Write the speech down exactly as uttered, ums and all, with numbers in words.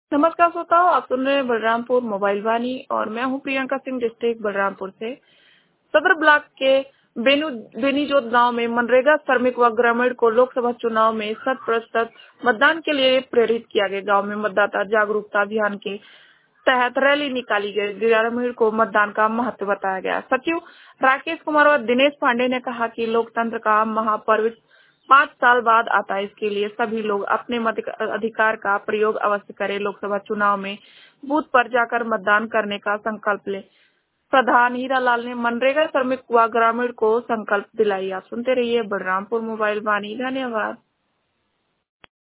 नमस्कार श्रोताओ, आप सुन रहे हैं बलरामपुर मोबाइल वाणी और मैं हूं प्रियंका सिंह, डिस्ट्रिक्ट बलरामपुर से। सदर ब्लॉक के बेनू बेनीजोत गांव में मनरेगा श्रमिक व ग्रामीण को लोकसभा चुनाव में शत प्रतिशत मतदान के लिए प्रेरित किया गया। गांव में मतदाता जागरूकता अभियान के तहत रैली निकाली गई। ग्रामीण को मतदान का महत्व बताया गया। सचिव राकेश कुमार व दिनेश पांडे ने कहा कि लोकतंत्र का महापर्व पाँच साल बाद आता है, इसके लिए सभी लोग अपने मताधिकार का प्रयोग अवश्य करें। लोकसभा चुनाव में बूथ पर जाकर मतदान करने का संकल्प लें। प्रधान हीरालाल ने मनरेगा श्रमिक व ग्रामीण को संकल्प दिलाई। आप सुनते रहिए बलरामपुर मोबाइल वाणी। धन्यवाद।